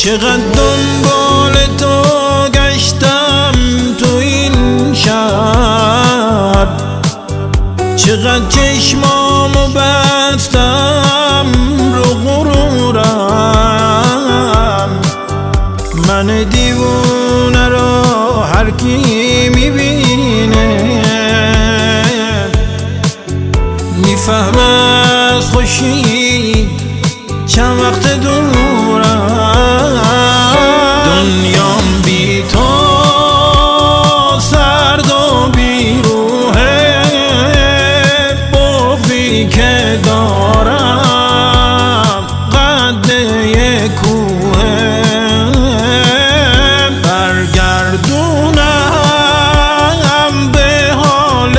چقدر دنبال تو گشتم تو این شب، چقدر چشمامو بستم رو غرورم. من دیوونه رو هر کی میبینه میفهمه از خوشی چند وقت دورم. دنیام بی تو سرد و بی روحه، بغضی که دارم قد یک کوهه. برگردونم به حال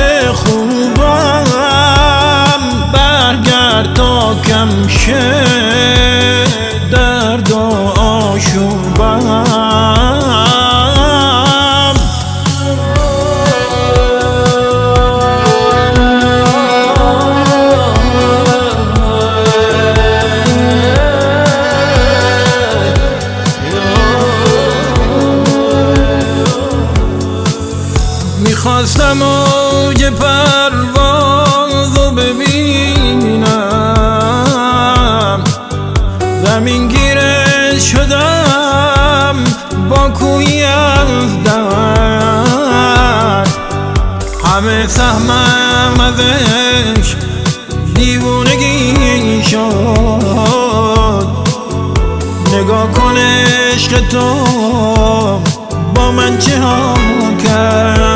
خوبم، برگرد تا کم شه درد و آشوبم. میخواستم اوج پروازو ببینم، زمین گیره شدم با کوی از درد. همه سهمم ازش دیوونگی شد. نگاه کن عشق تو با من چه ها کرد.